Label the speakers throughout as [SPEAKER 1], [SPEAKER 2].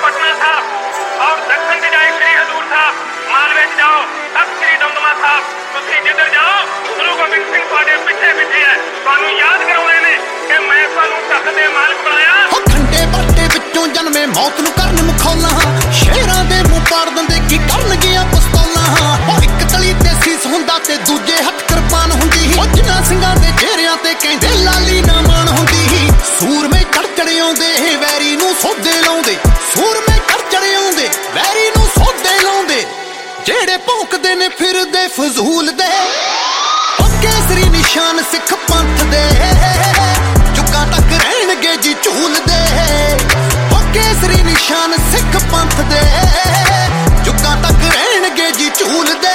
[SPEAKER 1] पटना साहब और दक्षिण च जाए श्री हजूर साहब, मालवे च जाओ तख्त श्री दमदमा साहब। तुसीं जिधर जाओ गुरु गोबिंद सिंह तुहाडे पिछे पिछे है, तुहानूं याद कराउंदे ने कि मैं तुहानूं तख्त दे मालिक बनाया।
[SPEAKER 2] ठंडे बाटे विचों जन्मे मौत नूं करन मुखौला, शेरां दे मूंह पाड़ दिंदे की करनगियां पिस्तौलां। एक तली ते सीस हुंदा ते दूजे हत्थ किरपान हुंदी, जिन्हां ਸਿੰਘਾਂ ਦੇ ਚਿਹਰਿਆਂ ਤੇ ਕਹਿੰਦੇ ਲਾਲੀ ਨਾ ਮਾਣ ਹੁੰਦੀ। ਸੂਰਮੇ ਚੜ ਚੜੇ ਆਉਂਦੇ ਵੈਰੀ ਨੂੰ ਸੋਧੇ ਲਾਉਂਦੇ, ਸੂਰਮੇ ਚੜ ਚੜੇ ਆਉਂਦੇ ਵੈਰੀ ਨੂੰ ਸੋਧੇ ਲਾਉਂਦੇ, ਜਿਹੜੇ ਭੌਂਕਦੇ ਨੇ ਫਿਰਦੇ ਫਜ਼ੂਲ ਦੇ। ਕੇਸਰੀ ਨਿਸ਼ਾਨ ਸਿੱਖ ਪੰਥ ਦੇ ਜੁਗਾਂ ਤੱਕ ਰਹਿਣਗੇ ਜੀ ਝੂਲਦੇ। ਕੇਸਰੀ ਨਿਸ਼ਾਨ ਸਿੱਖ ਪੰਥ ਦੇ ਜੁਗਾਂ ਤੱਕ ਰਹਿਣਗੇ ਜੀ ਝੂਲਦੇ।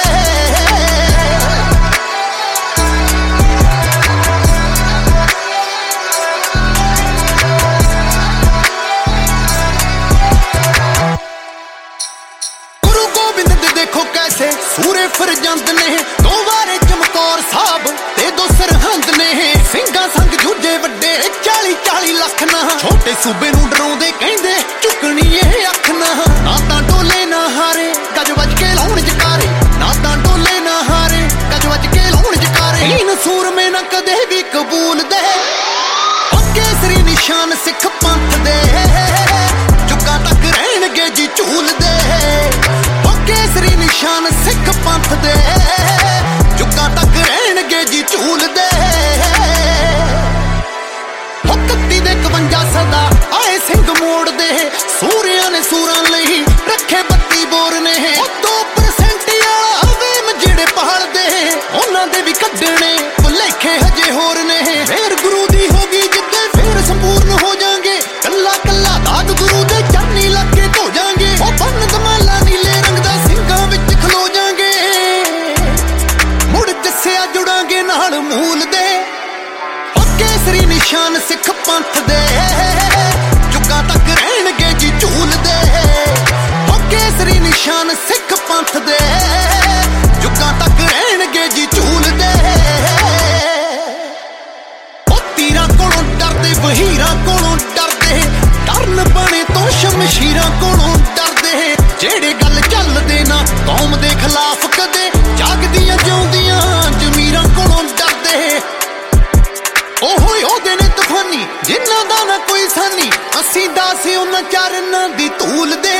[SPEAKER 2] ਗੁਰੂ ਗੋਬਿੰਦ ਦੇ ਦੇਖੋ ਕੈਸੇ ਸੂਰੇ ਫਿਰਜੰਦ ਨੇ, ਦੋ ਵਾਰੇ ਚਮਕੌਰ ਸਾਹਿਬ ਤੇ ਦੋ ਸਰਹੰਦ ਨੇ। ਸਿੰਘਾਂ ਸੰਗ ਜੂਝੇ ਵੱਡੇ 40-40 ਲੱਖ ਨਾ, ਛੋਟੇ ਸੂਬੇ ਨੂੰ ਡਰਾਉਂਦੇ ਕਹਿੰਦੇ ਝੁਕਣੀ ਇਹ ਅੱਖ ਨਾ। ਨਾ ਤਾਂ ਡੋਲੇ ਨਾ ਹਾਰੇ ਗੱਜ ਵੱਜ ਕੇ ਲਾਉਣ ਜਕਾਰੇ, ਨਾ ਤਾਂ ਡੋਲੇ ਨਾ ਹਾਰੇ ਗੱਜ ਵੱਜ ਕੇ ਲਾਉਣ ਜਕਾਰੇ। ਹੀਨ ਸੂਰਮੇ ਨਾ ਕਦੇ ਵੀ ਕਬੂਲ ਦੇ, ਕੇਸਰੀ ਨਿਸ਼ਾਨ ਸਿੱਖ ਪੰਥ ਦੇ ਜੁਗਾਂ ਤੱਕ ਰਹਿਣਗੇ ਜੀ ਝੂਲਦੇ। ਕੇਸਰੀ ਨਿਸ਼ਾਨ ਸਿੱਖ ਪੰਥ ਦੇ ਜੁਗਾਂ ਤੱਕ ਰਹਿਣਗੇ ਜੀ ਝੂਲਦੇ। 31 ਦੇ 51 ਸਦਾ ਆਏ ਸਿੰਘ ਮੋੜਦੇ, ਸੂਰਿਆਂ ਨੇ ਸੂਰਾਂ ਲਈ ਰੱਖੇ 32 ਬੋਰ ਨੇ। 2% ਵਾਲਾ ਵੇਮ ਜਿਹੜੇ ਪਹਾੜਦੇ, ਉਹਨਾਂ ਦੇ ਵੀ ਕੱਢਣੇ ਭੁਲੇਖੇ ਹਜੇ ਹੋਰ ਨੇ। ਫੇਰ ਗੁਰੂ ਦੀ ਹੋ ਗਈ ਜਿੱਦੇ ਫੇਰ ਸੰਪੂਰਨ ਹੋ ਜਾਾਂਗੇ, ਕੱਲਾ ਕੱਲਾ ਦਾਗ ਗੁਰੂ ਦੇ ਚਰਨੀ ਲੱਗ ਕੇ ਧੋ ਜਾਾਂਗੇ। ਉਹ ਬੰਨ ਦਮਾਲਾ ਨੀਲੇ ਰੰਗ ਦਾ ਸਿੰਘਾਂ ਵਿੱਚ ਖਲੋ ਜਾਾਂਗੇ, ਮੁੜ ਜੱਸਿਆ ਜੁੜਾਂਗੇ ਨਾਲ ਮੂਲ ਦੇ। ਕੇਸਰੀ ਨਿਸ਼ਾਨ ਸਿੱਖ ਪੰਥ ਦੇ ਜੁਗਾਂ ਤੱਕ ਰਹਿਣਗੇ ਜੀ ਝੂਲਦੇ। ਕੇਸਰੀ ਨਿਸ਼ਾਨ ਸਿੱਖ ਪੰਥ ਦੇ ਜੁਗਾਂ ਤੱਕ ਰਹਿਣਗੇ ਜੀ ਝੂਲਦੇ। ਤੀਰਾਂ ਕੋਲੋਂ ਡਰਦੇ ਵਹੀਰਾਂ ਕੋਲੋਂ ਡਰਦੇ, ਡਰਨ ਬਣੇ ਤੋਂ ਸ਼ਮਸ਼ੀਰਾਂ ਕੋਲੋਂ ਡਰਦੇ। ਜਿਹੜੇ ਗੱਲ ਚੱਲਦੇ ਨਾ ਕੌਮ ਦੇ ਖਿਲਾਫ ਕਦੇ, ਜਾਗਦੀਆਂ ਜਿਉਂਦੀਆਂ ਜ਼ਮੀਰਾਂ ਕੋਲੋਂ ਡਰਦੇ। ਉਹੋ ਉਹਦੇ ਨੇ ਤੂਫਾਨੀ ਜਿਨ੍ਹਾਂ ਦਾ ਨਾ ਕੋਈ ਸਾਨੀ, ਅਸੀਂ ਦਾਸ ਉਹਨਾਂ ਚਰਨਾਂ ਦੀ ਧੂਲ ਦੇ।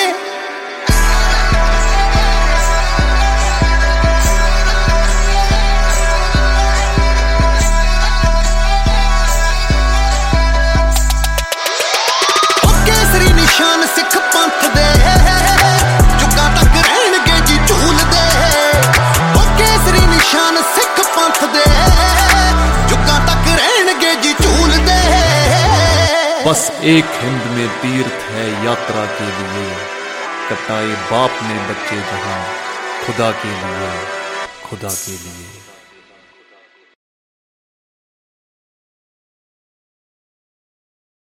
[SPEAKER 2] ਕੇਸਰੀ ਨਿਸ਼ਾਨ ਸਿੱਖ ਪੰਥ ਦੇ ਜੁਗਾਂ ਤੱਕ ਰਹਿਣਗੇ ਜੀ ਝੂਲਦੇ। ਕੇਸਰੀ ਨਿਸ਼ਾਨ ਸਿੱਖ ਪੰਥ ਦੇ ਜੁਗਾਂ तक रहणगे जी झूलदे।
[SPEAKER 3] बस एक हिंद में तीर्थ है यात्रा के लिए, कटाए बाप ने बच्चे जहां खुदा के लिए, खुदा के लिए।